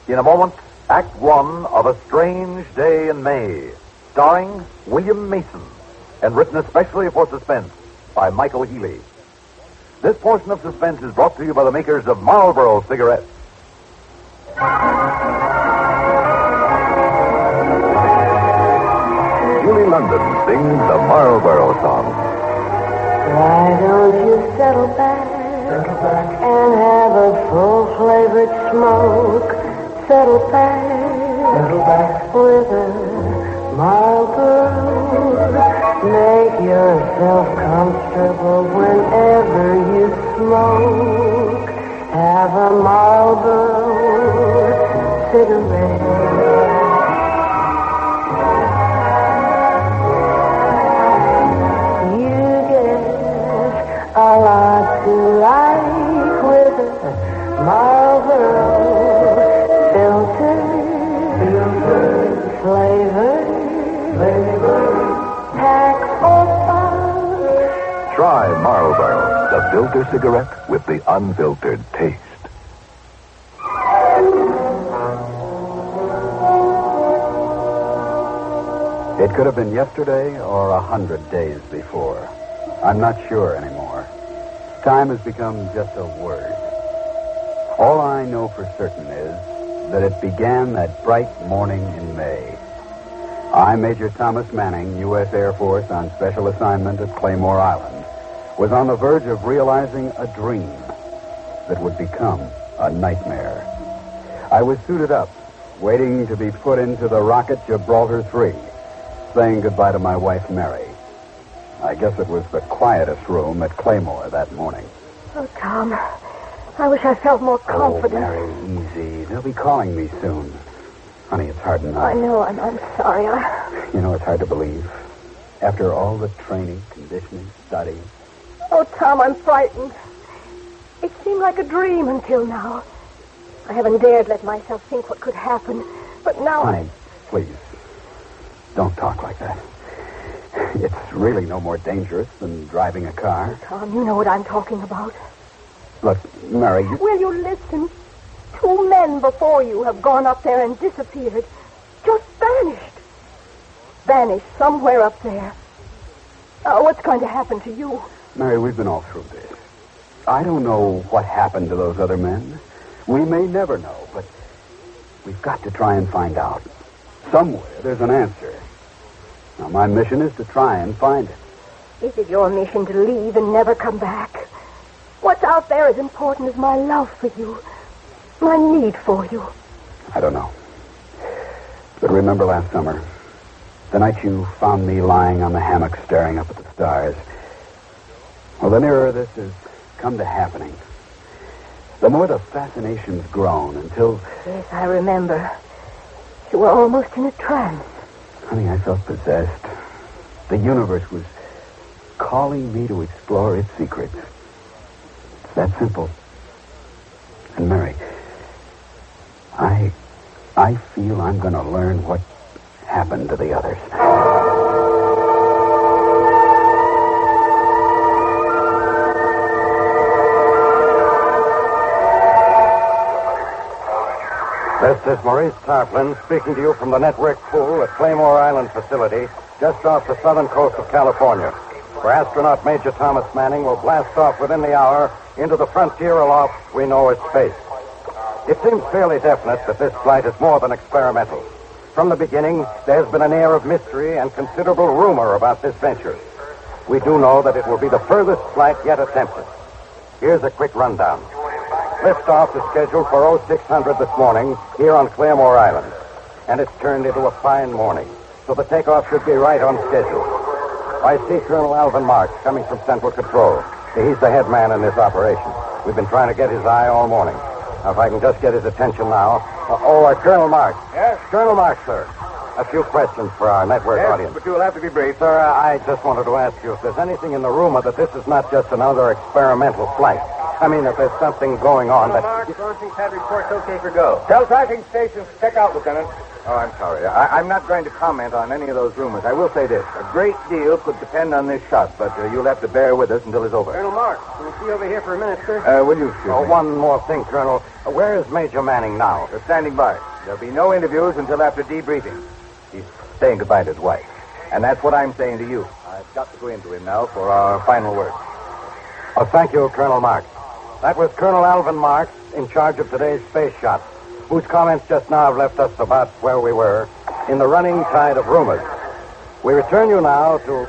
In a moment, Act One of A Strange Day in May, starring William Mason, and written especially for Suspense by Michael Healy. This portion of Suspense is brought to you by the makers of Marlboro cigarettes. Julie London sings the Marlboro song. Why don't you settle back and have a full-flavored smoke? Settle back with a Marlboro. Make yourself comfortable whenever you smoke. Have a Marlboro cigarette. A lot to like with a Marlboro filter, flavor, pack or box. Try Marlboro, the filter cigarette with the unfiltered taste. It could have been yesterday or 100 days before. I'm not sure anymore. Time has become just a word. All I know for certain is that it began that bright morning in May. I, Major Thomas Manning, U.S. Air Force on special assignment at Claymore Island, was on the verge of realizing a dream that would become a nightmare. I was suited up, waiting to be put into the rocket Gibraltar 3, saying goodbye to my wife, Mary. I guess it was the quietest room at Claymore that morning. Oh, Tom, I wish I felt more confident. Oh, Mary, easy. They'll be calling me soon. Honey, it's hard enough. I know. I'm sorry. You know, it's hard to believe. After all the training, conditioning, study. Oh, Tom, I'm frightened. It seemed like a dream until now. I haven't dared let myself think what could happen. But now Honey, please, don't talk like that. It's really no more dangerous than driving a car. Tom, you know what I'm talking about. Look, Mary, Will you listen? 2 men before you have gone up there and disappeared. Just vanished. Vanished somewhere up there. What's going to happen to you? Mary, we've been all through this. I don't know what happened to those other men. We may never know, but we've got to try and find out. Somewhere there's an answer. Now, my mission is to try and find it. Is it your mission to leave and never come back? What's out there as important as my love for you, my need for you? I don't know. But remember last summer, the night you found me lying on the hammock staring up at the stars? Well, the nearer this has come to happening, the more the fascination's grown until... Yes, I remember. You were almost in a trance. Honey, I felt possessed. The universe was calling me to explore its secrets. It's that simple. And Mary, I feel I'm going to learn what happened to the others. This is Maurice Tarplin speaking to you from the network pool at Claymore Island facility, just off the southern coast of California, where astronaut Major Thomas Manning will blast off within the hour into the frontier aloft we know as space. It seems fairly definite that this flight is more than experimental. From the beginning, there's been an air of mystery and considerable rumor about this venture. We do know that it will be the furthest flight yet attempted. Here's a quick rundown. Liftoff is scheduled for 0600 this morning here on Claymore Island, and it's turned into a fine morning, so the takeoff should be right on schedule. I see Colonel Alvin Marks coming from Central Control. He's the head man in this operation. We've been trying to get his eye all morning. Now, if I can just get his attention now. Colonel Marks. Yes? Colonel Marks, sir. A few questions for our network audience. But you'll have to be brief. Sir, I just wanted to ask you if there's anything in the rumor that this is not just another experimental flight. I mean, if there's something going on that... Mark, launching pad reports okay for go. Tell tracking stations to check out, Lieutenant. Oh, I'm sorry. I'm not going to comment on any of those rumors. I will say this. A great deal could depend on this shot, but you'll have to bear with us until it's over. Colonel Mark, can we see over here for a minute, sir? Will you excuse me? One more thing, Colonel. Where is Major Manning now? They're standing by. There'll be no interviews until after debriefing. He's saying goodbye to his wife. And that's what I'm saying to you. I've got to go into him now for our final word. Oh, thank you, Colonel Marks. That was Colonel Alvin Marks, in charge of today's space shot, whose comments just now have left us about where we were in the running tide of rumors. We return you now to...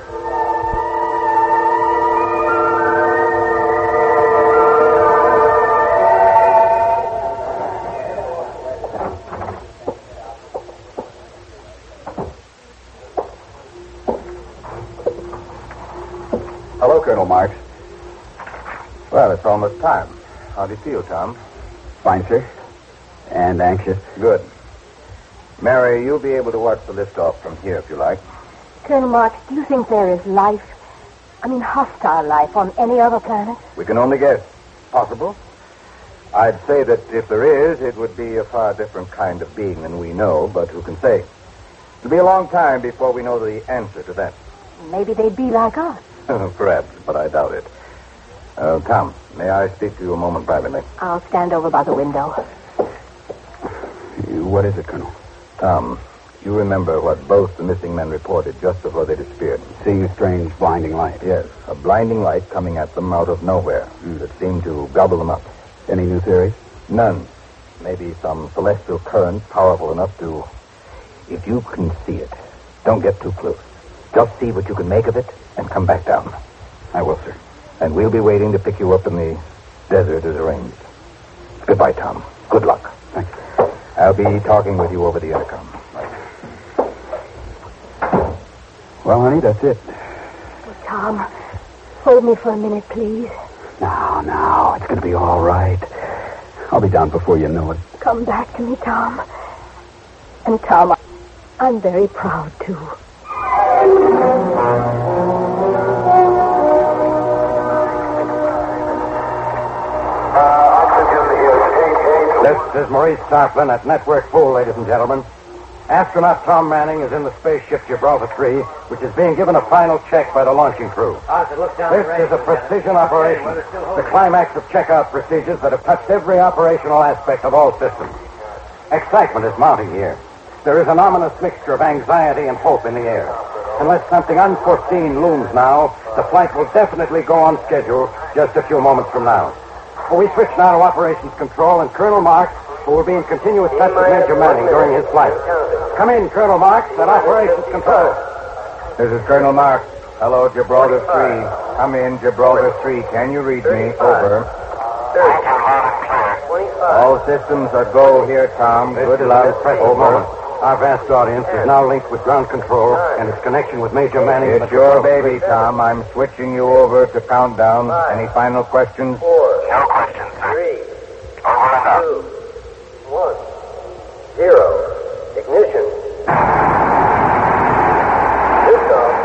Hello, Colonel Marks. Well, it's almost time. How do you feel, Tom? Fine, sir. And anxious. Good. Mary, you'll be able to watch the list off from here if you like. Colonel Marks, do you think there is life, hostile life on any other planet? We can only guess. Possible. I'd say that if there is, it would be a far different kind of being than we know, but who can say? It'll be a long time before we know the answer to that. Maybe they'd be like us. Perhaps, but I doubt it. Tom, may I speak to you a moment privately? I'll stand over by the window. What is it, Colonel? Tom, you remember what both the missing men reported just before they disappeared? Seeing a strange blinding light. Yes, a blinding light coming at them out of nowhere that seemed to gobble them up. Any new theories? None. Maybe some celestial current powerful enough to... If you can see it, don't get too close. Just see what you can make of it and come back down. I will, sir. And we'll be waiting to pick you up in the desert as arranged. Goodbye, Tom. Good luck. Thank you. I'll be talking with you over the intercom. Well, honey, that's it. Oh, Tom, hold me for a minute, please. Now, it's going to be all right. I'll be down before you know it. Come back to me, Tom. And, Tom, I'm very proud, too. This is Maurice Tarplin at Network Pool, ladies and gentlemen. Astronaut Tom Manning is in the spaceship Gibraltar 3, which is being given a final check by the launching crew. This is a precision operation, the climax of checkout procedures that have touched every operational aspect of all systems. Excitement is mounting here. There is an ominous mixture of anxiety and hope in the air. Unless something unforeseen looms now, the flight will definitely go on schedule just a few moments from now. We switch now to operations control, and Colonel Marks, who will be in continuous touch with Major Manning during his flight. Come in, Colonel Marks, at operations control. This is Colonel Marks. Hello, Gibraltar 3. Come in, Gibraltar 3. Can you read me? Over. All systems are go here, Tom. Good luck. Over. Our vast audience is now linked with ground control and its connection with Major Manning. It's your baby, Tom. I'm switching you over to countdown. Any final questions? No questions, sir. 3, Over and out. 2, 1, 0. Ignition. Liftoff.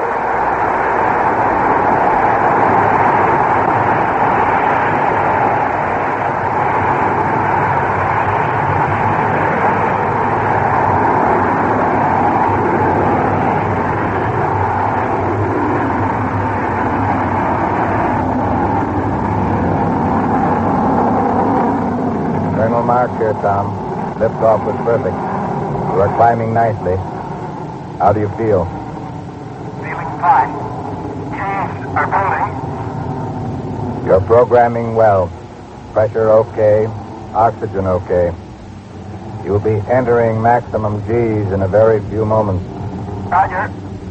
Colonel Mark here, Tom. Liftoff was perfect. You are climbing nicely. How do you feel? Feeling fine. Chains are building. You're programming well. Pressure okay. Oxygen okay. You'll be entering maximum G's in a very few moments. Roger.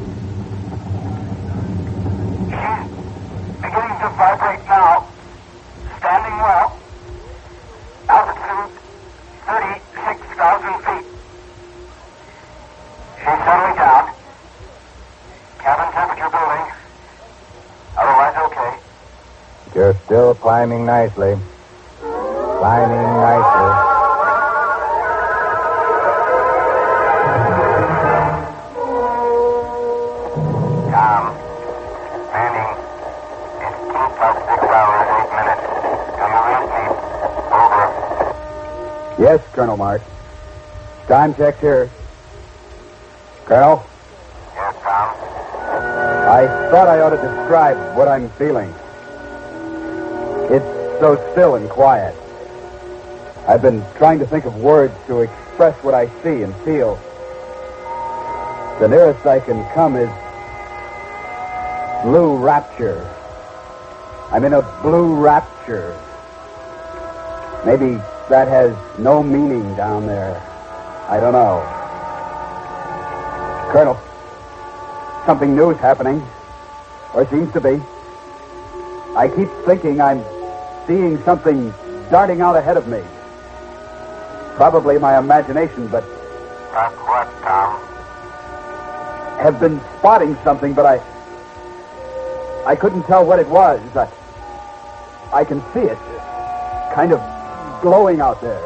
She's beginning to vibrate now. Standing well. Altitude 36,000 feet. She's settling down. Cabin temperature building. Otherwise okay. You're still climbing nicely. Climbing nicely. Tom. Manning. It's 2 plus 6 hours, 8 minutes. Do you read me? Over. Yes, Colonel Marks. Time check here. Colonel, Yes, Tom? I thought I ought to describe what I'm feeling. It's so still and quiet. I've been trying to think of words to express what I see and feel. The nearest I can come is blue rapture. I'm in a blue rapture. Maybe that has no meaning down there. I don't know. Colonel, something new is happening. Or seems to be. I keep thinking I'm seeing something darting out ahead of me. Probably my imagination, but Like what, Tom? have been spotting something, but I couldn't tell what it was. I can see it. Kind of glowing out there.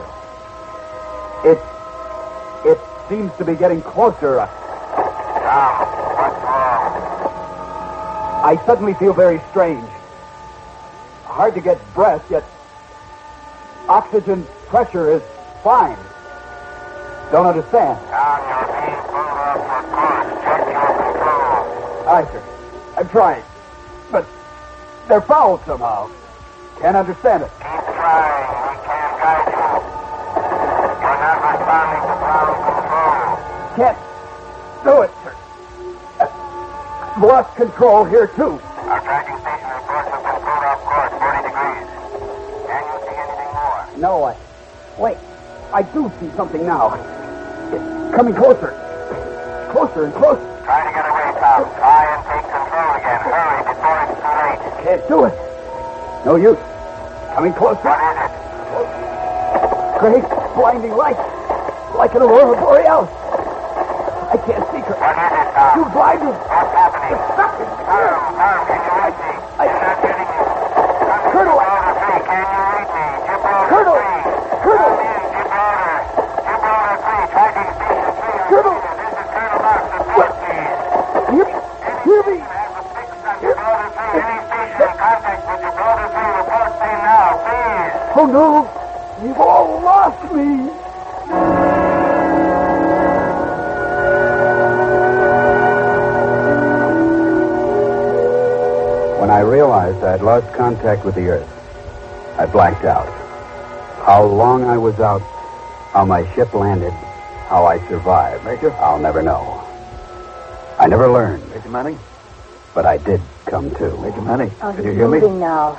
It seems to be getting closer. Tom, what's wrong? I suddenly feel very strange. Hard to get breath, yet oxygen pressure is fine. Don't understand. Tom, you're being pulled off your course. Check your control. Aye, sir. I'm trying. But they're fouled somehow. Can't understand it. Keep trying. We can't guide you. You're not responding to ground control. Can't do it, sir. Lost control here, too. Our tracking station reports have been pulled off course 40 degrees. Can you see anything more? No, Wait. I do see something now. It's coming closer. Closer and closer. Try to get away, Tom. Try and take control again. Hurry before it's too late. Can't do it. No use. Coming closer. What is it? Great blinding light. Like an aurora borealis. I can't see her. What is it, Tom? You blinded. What's happening? Stop it. Tom, can you reach me? I'm not getting you. Colonel. Gibraltar 3, can you reach me? Gibraltar Colonel. 3. Colonel. Come in, Gibraltar. Gibraltar 3, tracking station 3. Colonel. This is Colonel Marks, report, please. Hear me. Has a fix on Gibraltar 3. Any station in contact with Gibraltar 3, report me now, please. Oh, no. You've all lost me. When I realized I'd lost contact with the Earth, I blacked out. How long I was out, how my ship landed, how I survived, Major, I'll never know. I never learned. Major Manning? But I did come to. Major Manning, Oh, did you he's hear me? moving now.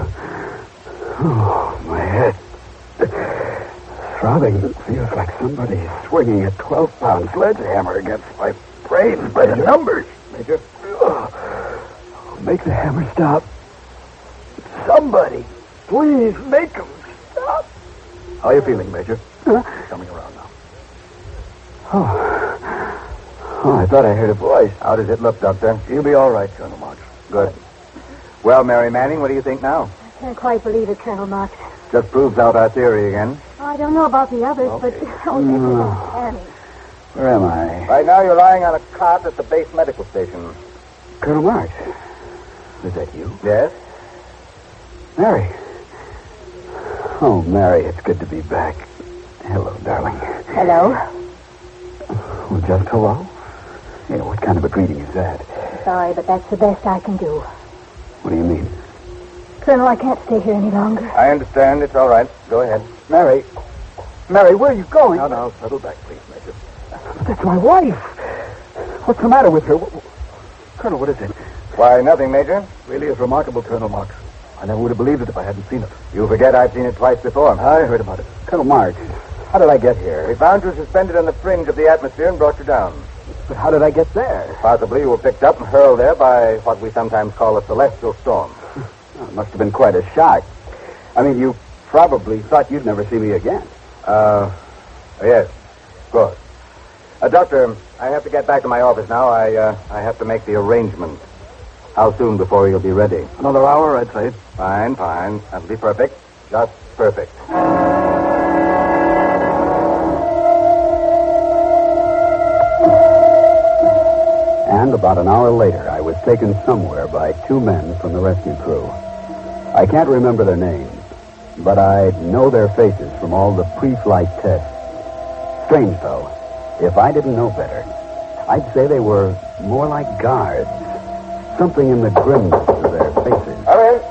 Oh, my head. Throbbing. Feels like somebody swinging a 12-pound sledgehammer against my brain by the numbers. Major? Make the hammer stop. Somebody, please make him stop. How are you feeling, Major? Coming around now. Oh, I thought I heard a voice. How does it look, Doctor? You'll be all right, Colonel Marks. Good. Well, Mary Manning, what do you think now? I can't quite believe it, Colonel Marks. Just proves out our theory again. I don't know about the others, Okay. but oh, this is Annie. Where am I? Right now, you're lying on a cot at the base medical station. Colonel Marks. Is that you? Yes? Mary. Oh, Mary, it's good to be back. Hello, darling. Hello. Well, just hello? Yeah, what kind of a greeting is that? Sorry, but that's the best I can do. What do you mean? Colonel, I can't stay here any longer. I understand. It's all right. Go ahead. Mary. Mary, where are you going? Now, settle back, please, Major. That's my wife. What's the matter with her? Colonel, what is it? Why, nothing, Major. Really is remarkable, Colonel Marks. I never would have believed it if I hadn't seen it. You forget I've seen it twice before. I heard about it. Colonel Marks, how did I get here? We found you suspended on the fringe of the atmosphere and brought you down. But how did I get there? Possibly you were picked up and hurled there by what we sometimes call a celestial storm. Oh, it must have been quite a shock. I mean, you probably thought you'd never see me again. Yes. Good. Doctor, I have to get back to my office now. I have to make the arrangements. How soon before you'll be ready? Another hour, I'd say. Fine. That'll be perfect. Just perfect. And about an hour later, I was taken somewhere by two men from the rescue crew. I can't remember their names, but I know their faces from all the pre-flight tests. Strange, though, if I didn't know better, I'd say they were more like guards. Something in the grimness of their faces. Come in.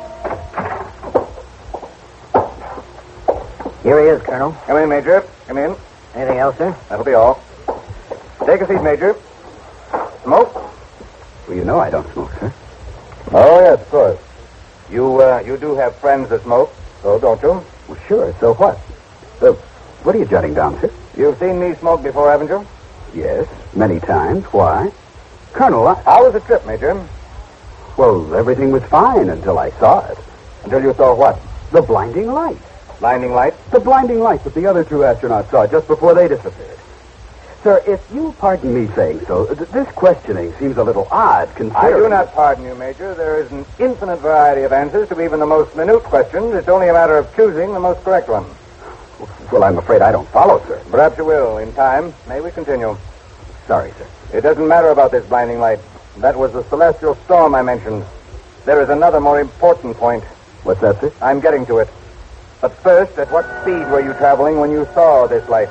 Here he is, Colonel. Come in, Major. Come in. Anything else, sir? That'll be all. Take a seat, Major. Smoke? Well, you know I don't smoke, sir. Oh, yes, of course. You do have friends that smoke, so don't you? Well, sure. So what? What are you jotting down, sir? You've seen me smoke before, haven't you? Yes, many times. Why? Colonel, How was the trip, Major? well, everything was fine until I saw it. Until you saw what? The blinding light. Blinding light? The blinding light that the other two astronauts saw just before they disappeared. Sir, if you pardon me saying so, this questioning seems a little odd, considering... I do not pardon you, Major. There is an infinite variety of answers to even the most minute questions. It's only a matter of choosing the most correct one. Well, I'm afraid I don't follow, sir. Perhaps you will, in time. May we continue? Sorry, sir. It doesn't matter about this blinding light. That was the celestial storm I mentioned. There is another more important point. What's that, sir? I'm getting to it. But first, at what speed were you traveling when you saw this light?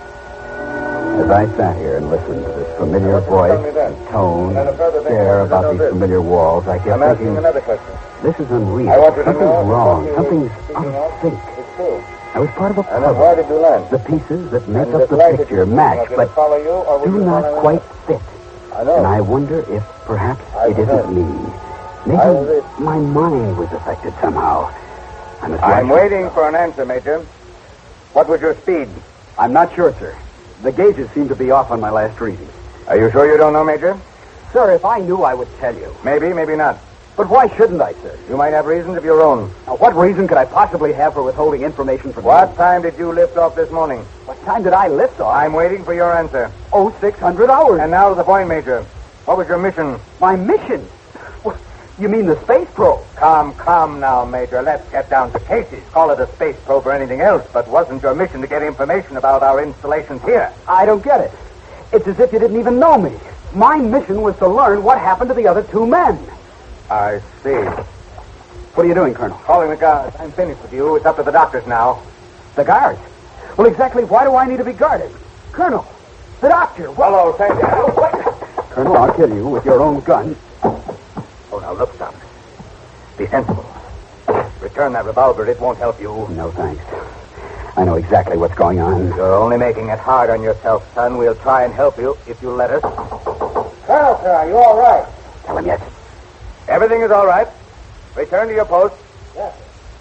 As I sat here and listened to this familiar voice and tone, stare about these familiar walls, I kept thinking, another question. this is unreal. I want you to Something's know wrong. something Something's out of sync. It's true. I was part of a And then why puzzle. did you land? The pieces that make And up this the light picture that you match, did but follow you, or were do you not following quite us? fit. I know. And I wonder if perhaps I it isn't was me. I was Maybe it. my mind was affected somehow. I'm I'm waiting for an answer, Major. What was your speed? I'm not sure, sir. The gauges seem to be off on my last reading. Are you sure you don't know, Major? Sir, if I knew, I would tell you. Maybe, maybe not. But why shouldn't I, sir? You might have reasons of your own. Now, what reason could I possibly have for withholding information from What you? time did you lift off this morning? What time did I lift off? I'm waiting for your answer. 600 hours. And now to the point, Major. What was your mission? My mission? What, you mean the space probe? Come now, Major. Let's get down to cases. Call it a space probe or anything else, but wasn't your mission to get information about our installations here? I don't get it. It's as if you didn't even know me. My mission was to learn what happened to the other two men. I see. What are you doing, Colonel? Calling the guards. I'm finished with you. It's up to the doctors now. The guards? Well, exactly why do I need to be guarded? Colonel, the doctor. What? Hello, thank you. What? Colonel, I'll kill you with your own gun. Oh, now look, son. Be sensible. Return that revolver. It won't help you. No, thanks. I know exactly what's going on. You're only making it hard on yourself, son. We'll try and help you if you let us. Colonel, sir, are you all right? Tell him yes. Everything is all right. Return to your post. Yes.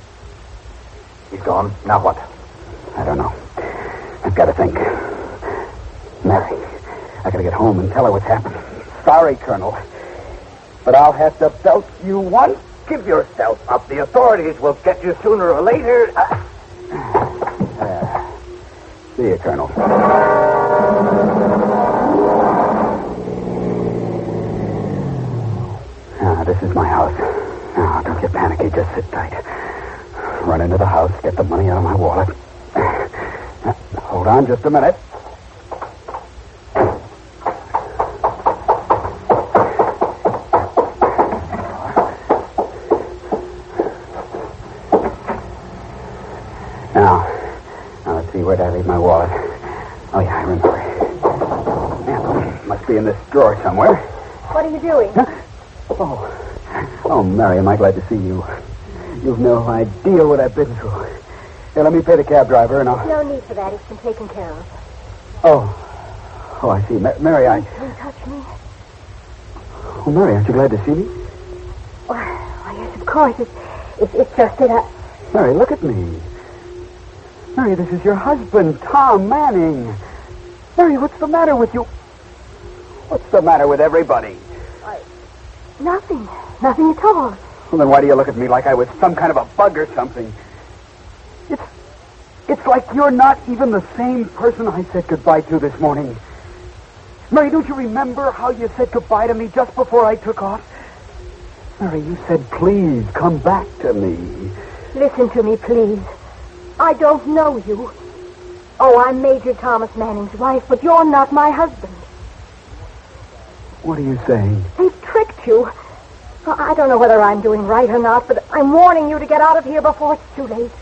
He's gone. Now what? I don't know. I've got to think. Mary, I gotta get home and tell her what's happened. Sorry, Colonel, but I'll have to belt you once. Give yourself up. The authorities will get you sooner or later. See you, Colonel. This is my house. Now, don't get panicky. Just sit tight. Run into the house, get the money out of my wallet. Hold on just a minute. Now, let's see, where did I leave my wallet? Oh, yeah, I remember. Yeah, must be in this drawer somewhere. What are you doing? Oh, Mary, am I glad to see you. You've no idea what I've been through. Here, let me pay the cab driver and I'll... No need for that. It's been taken care of. Oh, I see. Mary, Don't touch me. Oh, Mary, aren't you glad to see me? Why, yes, of course. It's just that I... Mary, look at me. Mary, this is your husband, Tom Manning. Mary, what's the matter with you? What's the matter with everybody? Nothing. Nothing at all. Well, then why do you look at me like I was some kind of a bug or something? It's like you're not even the same person I said goodbye to this morning. Mary, don't you remember how you said goodbye to me just before I took off? Mary, you said, please, come back to me. Listen to me, please. I don't know you. Oh, I'm Major Thomas Manning's wife, but you're not my husband. What are you saying? They've tricked you. I don't know whether I'm doing right or not, but I'm warning you to get out of here before it's too late.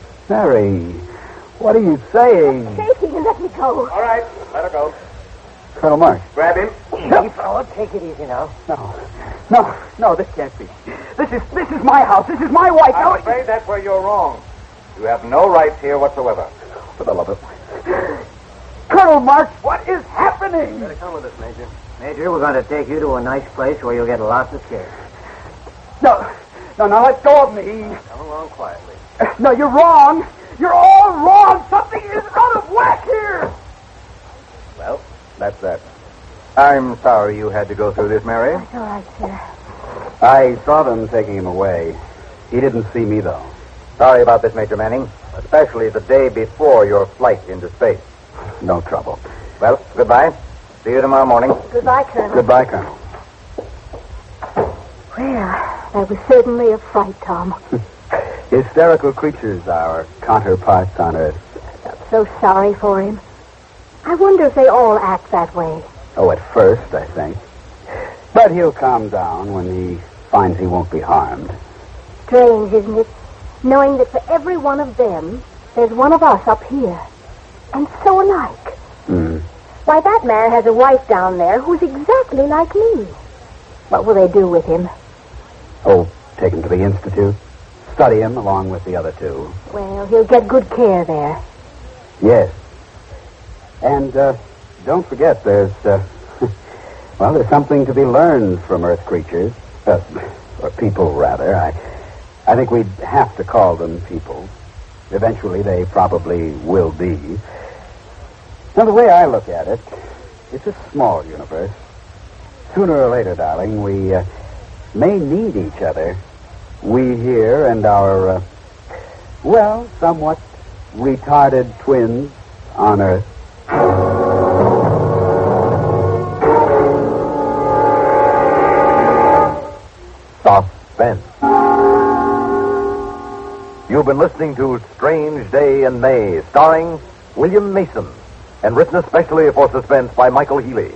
Mary, what are you saying? Shaking and let me go. All right, let her go. Colonel Marsh. Grab him. Easy, fellow. Take it easy now. No, this can't be. This is my house. This is my wife. I'm afraid that's where you're wrong. You have no rights here whatsoever. For the love of... Colonel Marsh, what is happening? Better come with us, Major. Major, we're going to take you to a nice place where you'll get lots of care. No, let go of me. Come along quietly. No, you're wrong. You're all wrong. Something is out of whack here. Well, that's that. I'm sorry you had to go through this, Mary. It's all right, sir. I saw them taking him away. He didn't see me, though. Sorry about this, Major Manning, especially the day before your flight into space. No trouble. Well, goodbye. See you tomorrow morning. Goodbye, Colonel. Goodbye, Colonel. Well, that was certainly a fright, Tom. Hysterical creatures, our counterparts on Earth. I'm so sorry for him. I wonder if they all act that way. Oh, at first, I think. But he'll calm down when he finds he won't be harmed. Strange, isn't it? Knowing that for every one of them, there's one of us up here. And so alike. Why, that man has a wife down there who's exactly like me. What will they do with him? Oh, take him to the Institute. Study him along with the other two. Well, he'll get good care there. Yes. And don't forget, there's something to be learned from Earth creatures. Or people, rather. I think we'd have to call them people. Eventually, they probably will be. Now, the way I look at it, it's a small universe. Sooner or later, darling, we may need each other. We here and our, somewhat retarded twins on Earth. Suspense. You've been listening to Strange Day in May, starring William Mason, and written especially for Suspense by Michael Healy.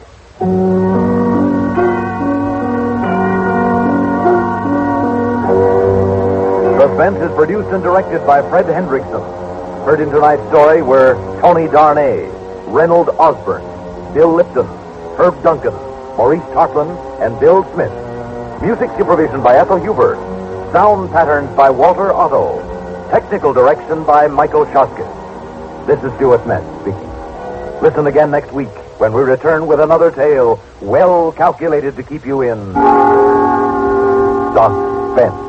Suspense is produced and directed by Fred Hendrickson. Heard in tonight's story were Tony Darnay, Reynold Osborne, Bill Lipton, Herb Duncan, Maurice Tarplin, and Bill Smith. Music supervision by Ethel Huber. Sound patterns by Walter Otto. Technical direction by Michael Shoskis. This is Stuart Metz speaking. Listen again next week when we return with another tale well calculated to keep you in suspense.